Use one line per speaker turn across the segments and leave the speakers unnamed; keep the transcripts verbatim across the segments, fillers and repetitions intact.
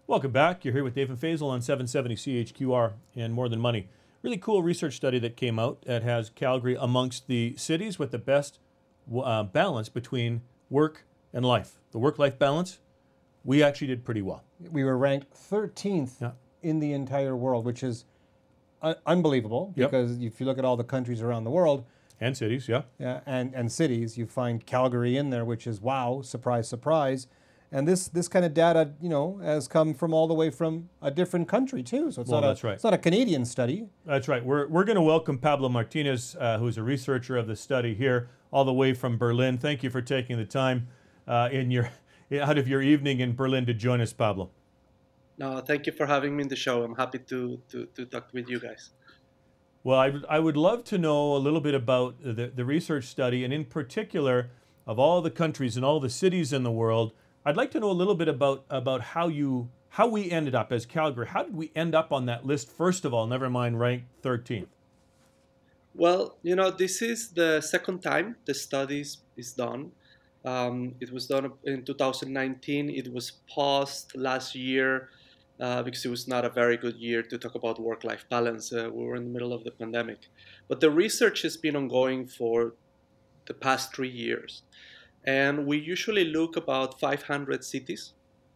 Welcome back. You're here with Dave and Faisal on seven seventy C H Q R and More Than Money. Really cool research study that came out that has Calgary amongst the cities with the best uh, balance between work and life. The work-life balance, we actually did pretty well.
We were ranked thirteenth yeah. in the entire world, which is uh, unbelievable because yep. if you look at all the countries around the world,
and cities, yeah,
yeah, and and cities, you find Calgary in there, which is wow, surprise, surprise. And this this kind of data, you know, has come from all the way from a different country too. So it's
well,
not
that's
a
right.
it's not a Canadian study.
That's right. We're we're going to welcome Pablo Martinez, uh, who's a researcher of the study here, all the way from Berlin. Thank you for taking the time uh, in your out of your evening in Berlin to join us, Pablo.
No, thank you for having me in the show. I'm happy to to, to talk with you guys.
Well, I, I would love to know a little bit about the, the research study, and in particular, of all the countries and all the cities in the world. I'd like to know a little bit about about how you how we ended up as Calgary. How did we end up on that list? First of all, never mind ranked thirteenth.
Well, you know, this is the second time the study is done. Um, it was done in two thousand nineteen. It was paused last year uh, because it was not a very good year to talk about work-life balance. Uh, we were in the middle of the pandemic, but the research has been ongoing for the past three years. And we usually look about five hundred cities.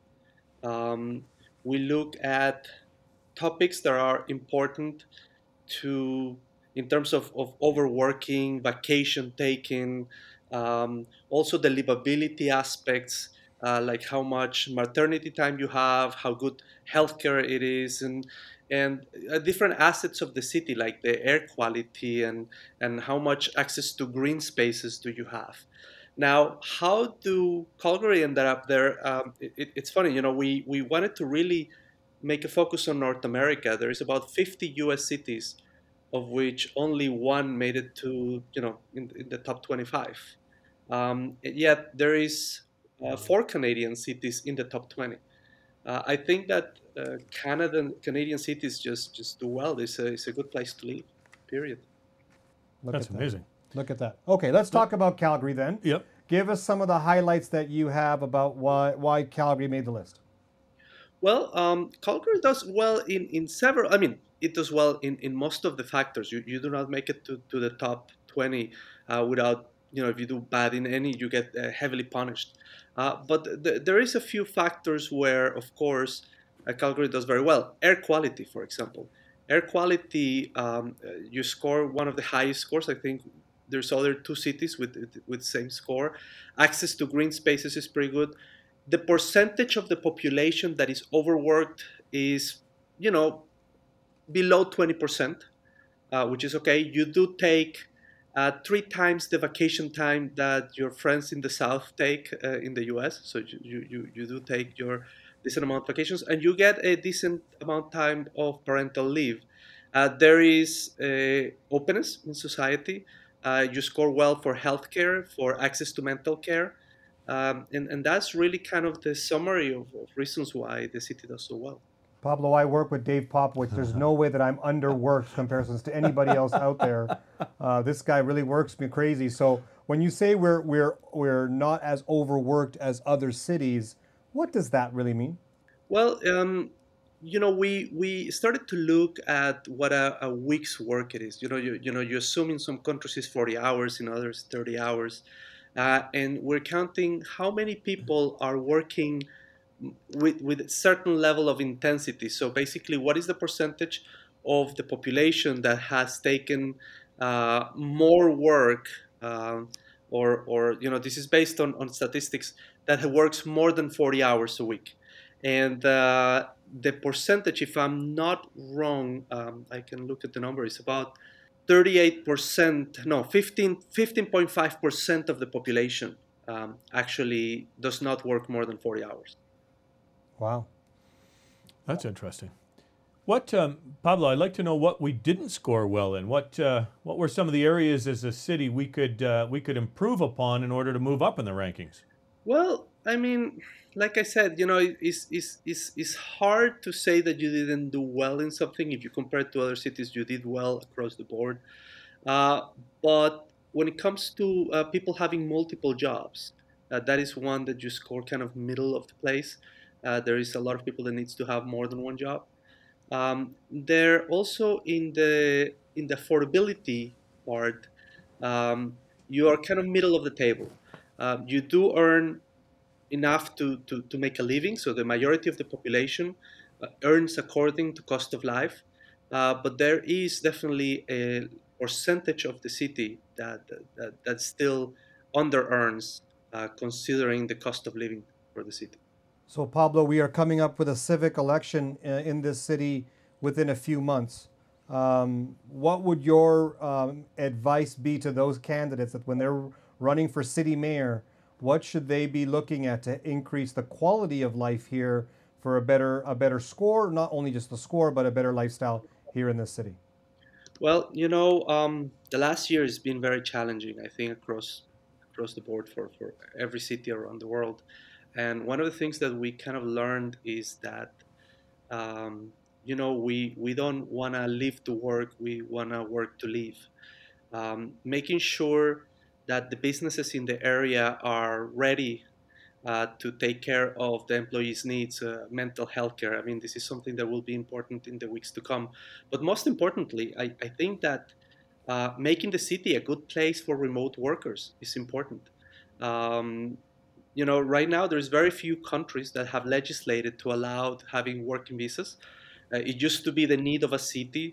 Um, we look at topics that are important to, in terms of, of overworking, vacation taking, um, also the livability aspects, uh, like how much maternity time you have, how good healthcare it is, and and uh, different assets of the city, like the air quality and, and how much access to green spaces do you have. Now, how do Calgary ended up there? Um, it, it's funny, you know, we, we wanted to really make a focus on North America. There is about fifty U S cities, of which only one made it to, you know, in, in the top twenty-five. Um, yet there is uh, four Canadian cities in the top twenty. Uh, I think that uh, Canada, Canadian cities just, just do well. It's a, it's a good place to live, period.
Look
That's amazing.
Look at that. Okay, let's talk about Calgary then.
Yep.
Give us some of the highlights that you have about why why Calgary made the list.
Well, um, Calgary does well in, in several, I mean, it does well in, in most of the factors. You, you do not make it to, to the top twenty uh, without, you know, if you do bad in any, you get uh, heavily punished. Uh, but th- there is a few factors where, of course, uh, Calgary does very well. Air quality, for example. Air quality, um, uh, you score one of the highest scores, I think. There's other two cities with with same score. Access to green spaces is pretty good. The percentage of the population that is overworked is, you know, below twenty percent, uh, which is okay. You do take uh, three times the vacation time that your friends in the South take uh, in the U S. So you, you, you do take your decent amount of vacations, and you get a decent amount of time of parental leave. Uh, there is uh, openness in society. Uh, you score well for healthcare, for access to mental care. Um, and, and that's really kind of the summary of, of reasons why the city does so well.
Pablo, I work with Dave Popowich. There's no way that I'm underworked comparisons to anybody else out there. Uh, this guy really works me crazy. So when you say we're we're we're not as overworked as other cities, what does that really mean?
Well, um, you know, we we started to look at what a, a week's work it is. You know, you you know, you assume in some countries it's forty hours, in others thirty hours, uh, and we're counting how many people are working with with a certain level of intensity. So basically, what is the percentage of the population that has taken uh, more work, uh, or or you know, this is based on on statistics that works more than forty hours a week, and uh, the percentage, if I'm not wrong, um, I can look at the number, is about thirty-eight percent, no, fifteen, fifteen point five percent of the population um, actually does not work more than forty hours.
Wow.
That's interesting. What, um, Pablo, I'd like to know what we didn't score well in. What uh, what were some of the areas as a city we could uh, we could improve upon in order to move up in the rankings?
Well, I mean, like I said, you know, it's, it's, it's, it's hard to say that you didn't do well in something. If you compare it to other cities, you did well across the board. Uh, but when it comes to uh, people having multiple jobs, uh, that is one that you score kind of middle of the place. Uh, there is a lot of people that needs to have more than one job. Um, they're also in the in the affordability part. Um, you are kind of middle of the table. Uh, you do earn enough to, to, to make a living. So the majority of the population uh, earns according to cost of life. Uh, but there is definitely a percentage of the city that that, that still under earns, uh, considering the cost of living for the city.
So, Pablo, we are coming up with a civic election uh, in this city within a few months. Um, what would your um, advice be to those candidates that when they're running for city mayor, what should they be looking at to increase the quality of life here for a better a better score, not only just the score, but a better lifestyle here in this city?
Well, you know, um, the last year has been very challenging, I think, across across the board for, for every city around the world. And one of the things that we kind of learned is that, um, you know, we, we don't want to live to work, we want to work to live. Um, making sure that the businesses in the area are ready uh, to take care of the employees' needs, uh, mental health care. I mean, this is something that will be important in the weeks to come. But most importantly, I, I think that uh, making the city a good place for remote workers is important. Um, you know, right now there's very few countries that have legislated to allow having working visas. Uh, it used to be the need of a city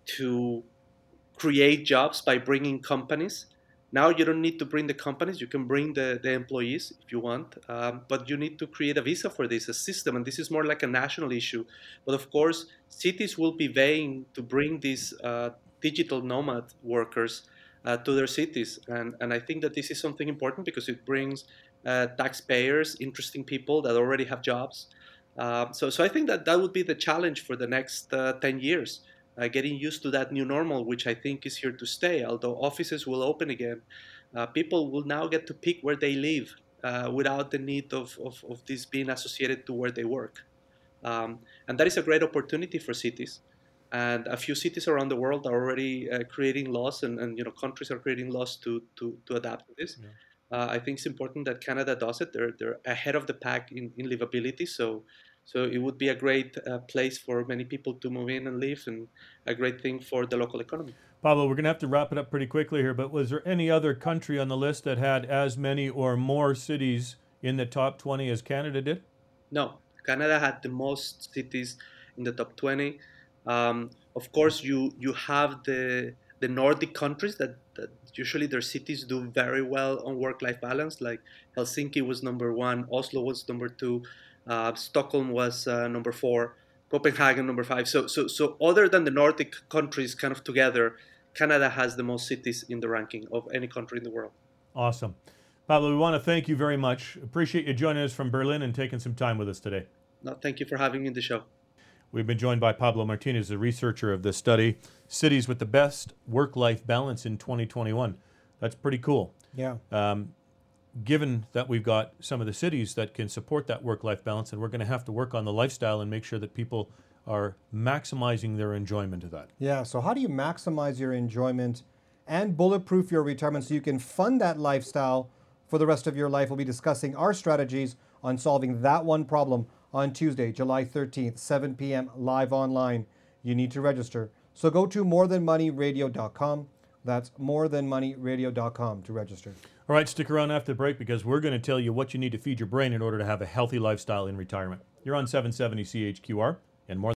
to create jobs by bringing companies. Now you don't need to bring the companies, you can bring the, the employees if you want, um, but you need to create a visa for this, a system, and this is more like a national issue. But of course, cities will be vying to bring these uh, digital nomad workers uh, to their cities. And, and I think that this is something important because it brings uh, taxpayers, interesting people that already have jobs. Uh, so, so I think that that would be the challenge for the next uh, ten years. Uh, getting used to that new normal, which I think is here to stay. Although offices will open again, uh, people will now get to pick where they live uh, without the need of, of, of this being associated to where they work. Um, and that is a great opportunity for cities. And a few cities around the world are already uh, creating laws, and, and you know countries are creating laws to, to, to adapt to this. Yeah. Uh, I think it's important that Canada does it. They're, they're ahead of the pack in, in livability. So So it would be a great uh, place for many people to move in and live, and a great thing for the local economy.
Pablo, we're going to have to wrap it up pretty quickly here, but was there any other country on the list that had as many or more cities in the top twenty as Canada did?
No, Canada had the most cities in the top twenty. Um, of course, you you have the the Nordic countries that, that usually their cities do very well on work-life balance. Like Helsinki was number one, Oslo was number two, uh, Stockholm was uh, number four, Copenhagen number five. So so so other than the Nordic countries, kind of together, Canada has the most cities in the ranking of any country in the world.
Awesome. Pablo, we want to thank you very much. Appreciate you joining us from Berlin and taking some time with us today.
No, thank you for having me in the show.
We've been joined by Pablo Martinez, the researcher of this study, Cities with the Best Work-Life Balance in twenty twenty-one. That's pretty cool.
Yeah.
Um, given that we've got some of the cities that can support that work-life balance, and we're going to have to work on the lifestyle and make sure that people are maximizing their enjoyment of that.
Yeah, so how do you maximize your enjoyment and bulletproof your retirement so you can fund that lifestyle for the rest of your life? We'll be discussing our strategies on solving that one problem on Tuesday, July thirteenth, seven p.m. live online. You need to register. So go to more than money radio dot com. That's more than money radio dot com to register.
All right, stick around after the break because we're going to tell you what you need to feed your brain in order to have a healthy lifestyle in retirement. You're on seven seventy C H Q R and more